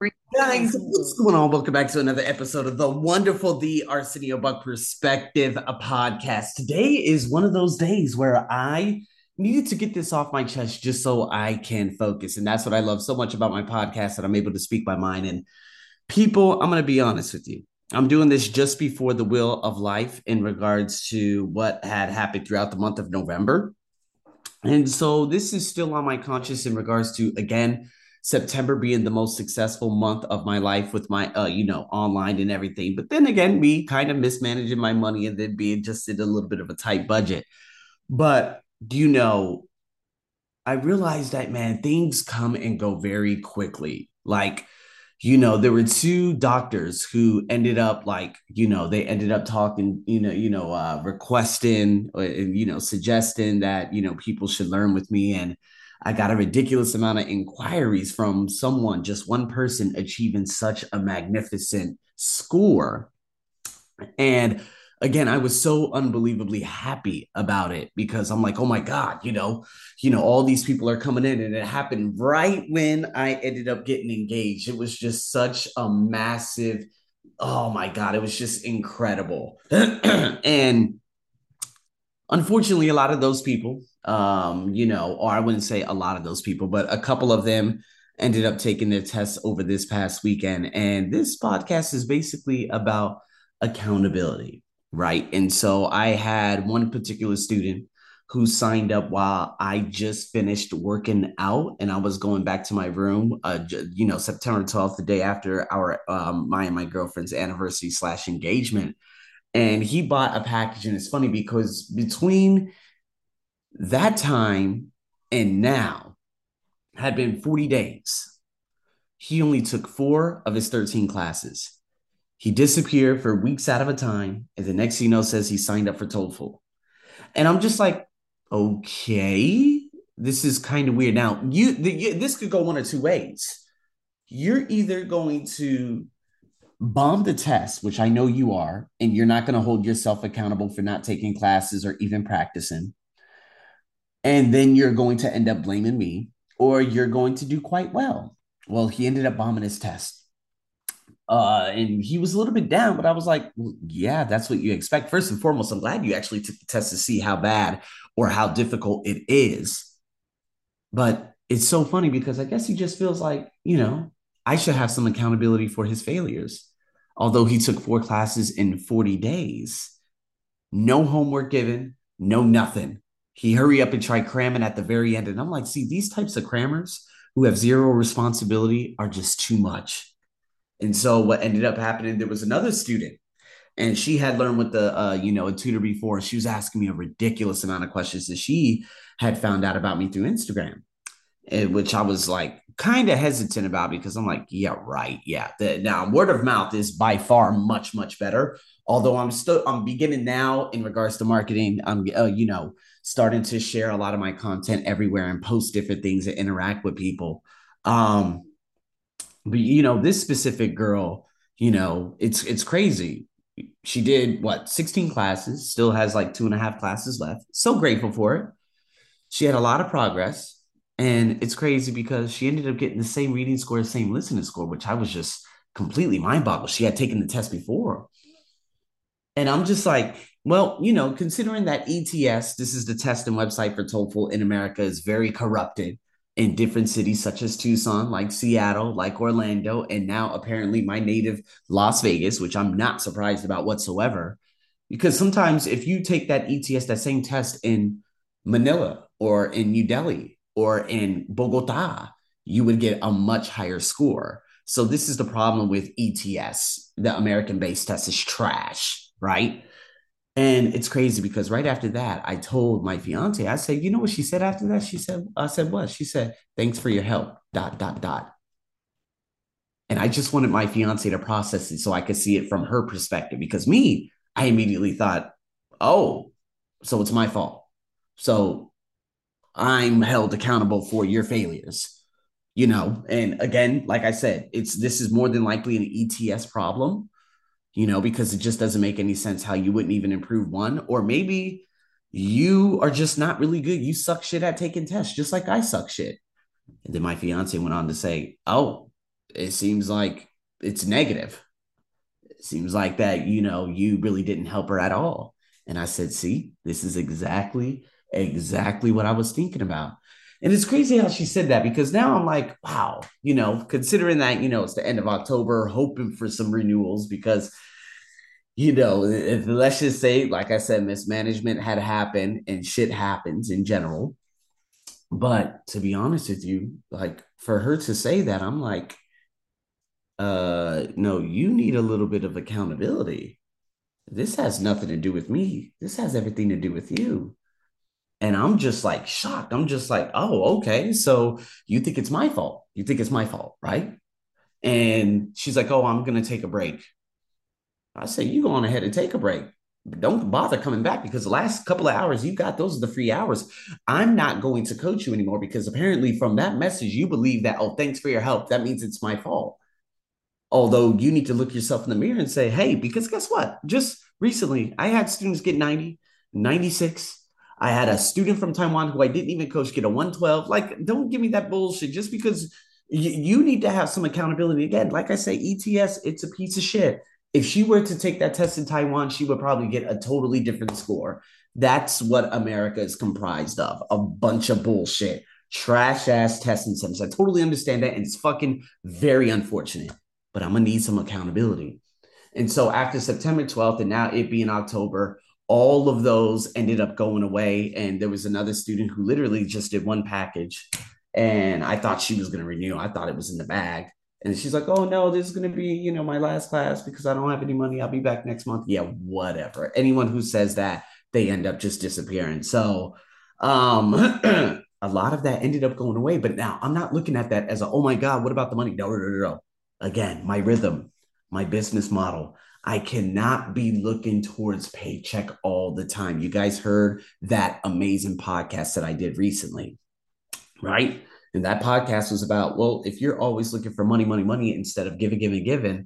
Guys, what's going on? Welcome back to another episode of the wonderful The Arsenio Buck Perspective, a podcast. Today is one of those days where I needed to get this off my chest just so I can focus. And that's what I love so much about my podcast, that I'm able to speak my mind. And people, I'm going to be honest with you. I'm doing this just before the wheel of life in regards to what had happened throughout the month of November. And so this is still on my conscience in regards to, again, September being the most successful month of my life with my, online and everything. But then again, me kind of mismanaging my money and then being just in a little bit of a tight budget. But, I realized that, man, things come and go very quickly. There were two doctors who ended up they ended up talking, requesting, suggesting that, people should learn with me. And I got a ridiculous amount of inquiries from someone, just one person achieving such a magnificent score. And again, I was so unbelievably happy about it because I'm like, oh my God, all these people are coming in. And it happened right when I ended up getting engaged. It was just such a massive, oh my God, it was just incredible. And unfortunately, a lot of those people, or I wouldn't say a lot of those people, but a couple of them ended up taking their tests over this past weekend. And this podcast is basically about accountability, right? And so I had one particular student who signed up while I just finished working out and I was going back to my room, September 12th, the day after our my and my girlfriend's anniversary slash engagement. And he bought a package. And it's funny because between that time and now had been 40 days. He only took 4 of his 13 classes. He disappeared for weeks out of a time. And the next thing you know, says he signed up for TOEFL. And I'm just like, okay, this is kind of weird. Now, this could go one or two ways. You're either going to bomb the test, which I know you are, and you're not going to hold yourself accountable for not taking classes or even practicing. And then you're going to end up blaming me, or you're going to do quite well. Well, he ended up bombing his test. And he was a little bit down, but I was like, well, yeah, that's what you expect. First and foremost, I'm glad you actually took the test to see how bad or how difficult it is. But it's so funny because I guess he just feels like, I should have some accountability for his failures. Although he took 4 classes in 40 days, no homework given, no nothing. He hurry up and try cramming at the very end. And I'm like, see, these types of crammers who have zero responsibility are just too much. And so what ended up happening, there was another student and she had learned with a tutor before. She was asking me a ridiculous amount of questions that she had found out about me through Instagram, which I was like kind of hesitant about because I'm like, yeah, right. Yeah. Now, word of mouth is by far much, much better. Although I'm beginning now in regards to marketing. I'm, starting to share a lot of my content everywhere and post different things and interact with people. Um, but this specific girl, it's crazy. She did what, 16 classes, still has like 2.5 classes left. So grateful for it. She had a lot of progress. And it's crazy because she ended up getting the same reading score, same listening score, which I was just completely mind boggled. She had taken the test before. And I'm just like, well, considering that ETS, this is the testing website for TOEFL in America, is very corrupted in different cities such as Tucson, like Seattle, like Orlando, and now apparently my native Las Vegas, which I'm not surprised about whatsoever. Because sometimes if you take that ETS, that same test in Manila or in New Delhi or in Bogota, you would get a much higher score. So this is the problem with ETS. The American-based test is trash, right? And it's crazy because right after that, I told my fiance, I said, you know what she said after that? I said, what? She said, thanks for your help, dot, dot, dot. And I just wanted my fiance to process it so I could see it from her perspective because me, I immediately thought, oh, so it's my fault. So I'm held accountable for your failures, And again, like I said, this is more than likely an ETS problem, because it just doesn't make any sense how you wouldn't even improve one. Or maybe you are just not really good. You suck shit at taking tests, just like I suck shit. And then my fiance went on to say, oh, it seems like it's negative. It seems like that, you really didn't help her at all. And I said, see, this is exactly what I was thinking about. And it's crazy how she said that because now I'm like, wow, considering that, it's the end of October, hoping for some renewals because, if let's just say, like I said, mismanagement had happened and shit happens in general. But to be honest with you, like for her to say that, I'm like, no, you need a little bit of accountability. This has nothing to do with me. This has everything to do with you. And I'm just like shocked. I'm just like, oh, okay. So you think it's my fault. You think it's my fault, right? And she's like, oh, I'm going to take a break. I say, you go on ahead and take a break. But don't bother coming back because the last couple of hours you got, those are the free hours. I'm not going to coach you anymore because apparently from that message, you believe that, oh, thanks for your help. That means it's my fault. Although you need to look yourself in the mirror and say, hey, because guess what? Just recently, I had students get 90, 96. I had a student from Taiwan who I didn't even coach get a 112. Like, don't give me that bullshit just because you need to have some accountability. Again, like I say, ETS, it's a piece of shit. If she were to take that test in Taiwan, she would probably get a totally different score. That's what America is comprised of, a bunch of bullshit, trash ass testing centers. I totally understand that. And it's fucking very unfortunate, but I'm gonna need some accountability. And so after September 12th, and now it being October, all of those ended up going away. And there was another student who literally just did one package. And I thought she was going to renew. I thought it was in the bag. And she's like, oh, no, this is going to be, my last class because I don't have any money. I'll be back next month. Yeah, whatever. Anyone who says that, they end up just disappearing. So um, a lot of that ended up going away. But now I'm not looking at that as a, oh my God, what about the money? No, no, no, no, no. Again, my rhythm, my business model. I cannot be looking towards paycheck all the time. You guys heard that amazing podcast that I did recently, right? And that podcast was about, well, if you're always looking for money, money, money instead of giving, giving, giving,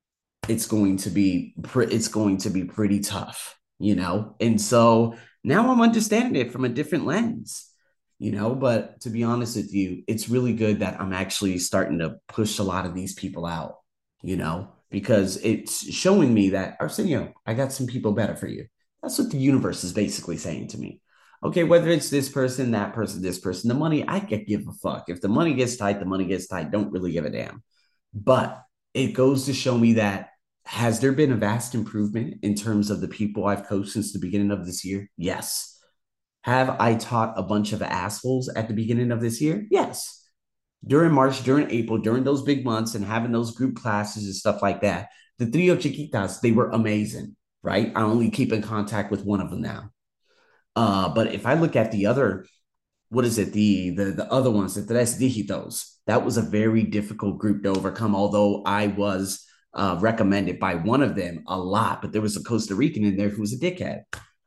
it's going to be pretty tough, And so now I'm understanding it from a different lens, But to be honest with you, it's really good that I'm actually starting to push a lot of these people out, because it's showing me that Arsenio, I got some people better for you. That's what the universe is basically saying to me. Okay, whether it's this person, that person, this person, the money, I could give a fuck. If the money gets tight, the money gets tight. Don't really give a damn. But it goes to show me that has there been a vast improvement in terms of the people I've coached since the beginning of this year? Yes. Have I taught a bunch of assholes at the beginning of this year? Yes. During March, during April, during those big months and having those group classes and stuff like that, the Trio Chiquitas, they were amazing, right? I only keep in contact with one of them now. But if I look at the other, what is it? The other ones, the Tres Dígitos, that was a very difficult group to overcome, although I was recommended by one of them a lot, but there was a Costa Rican in there who was a dickhead.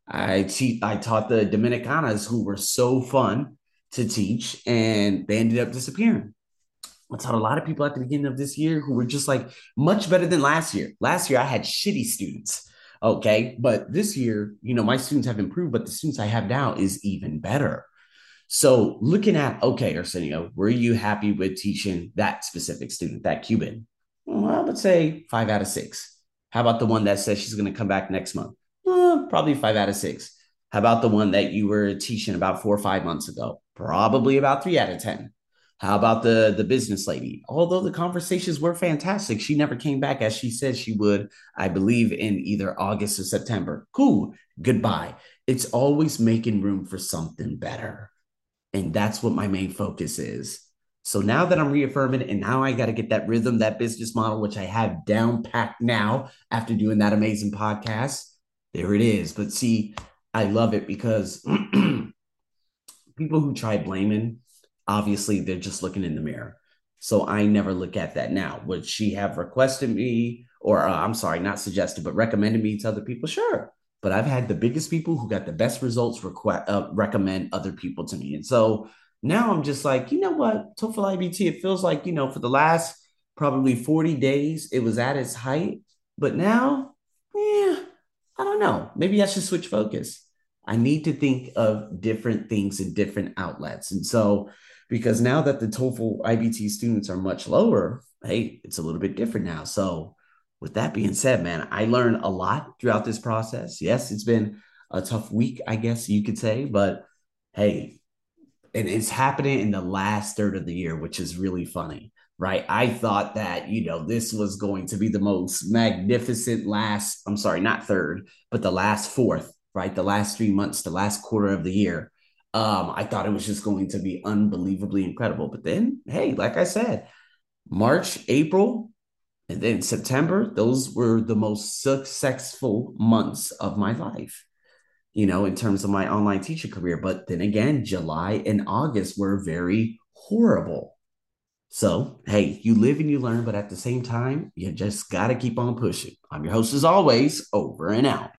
I taught the Dominicanas who were so fun to teach, and they ended up disappearing. I taught a lot of people at the beginning of this year who were just like much better than last year. Last year, I had shitty students. Okay. But this year, my students have improved, but the students I have now is even better. So looking at, okay, Arsenio, were you happy with teaching that specific student, that Cuban? Well, I would say 5 out of 6. How about the one that says she's going to come back next month? Probably 5 out of 6. How about the one that you were teaching about 4 or 5 months ago? Probably about 3 out of 10. How about the business lady? Although the conversations were fantastic, she never came back as she said she would, I believe, in either August or September. Cool. Goodbye. It's always making room for something better. And that's what my main focus is. So now that I'm reaffirming, and now I got to get that rhythm, that business model, which I have down packed now after doing that amazing podcast. There it is. But see, I love it because people who try blaming, obviously they're just looking in the mirror. So I never look at that now. Would she have requested me, or I'm sorry, not suggested, but recommended me to other people? Sure. But I've had the biggest people who got the best results recommend other people to me. And so now I'm just like, you know what? TOEFL IBT, it feels like, for the last probably 40 days, it was at its height. But now, yeah, I don't know. Maybe I should switch focus. I need to think of different things in different outlets. And so, because now that the TOEFL IBT students are much lower, hey, it's a little bit different now. So, with that being said, man, I learned a lot throughout this process. Yes, it's been a tough week, I guess you could say, but hey, and it's happening in the last third of the year, which is really funny, right? I thought that, this was going to be the most magnificent last, I'm sorry, not third, but the last fourth, right? The last 3 months, the last quarter of the year. I thought it was just going to be unbelievably incredible. But then, hey, like I said, March, April, and then September, those were the most successful months of my life, in terms of my online teaching career. But then again, July and August were very horrible. So, hey, you live and you learn, but at the same time, you just got to keep on pushing. I'm your host, as always, over and out.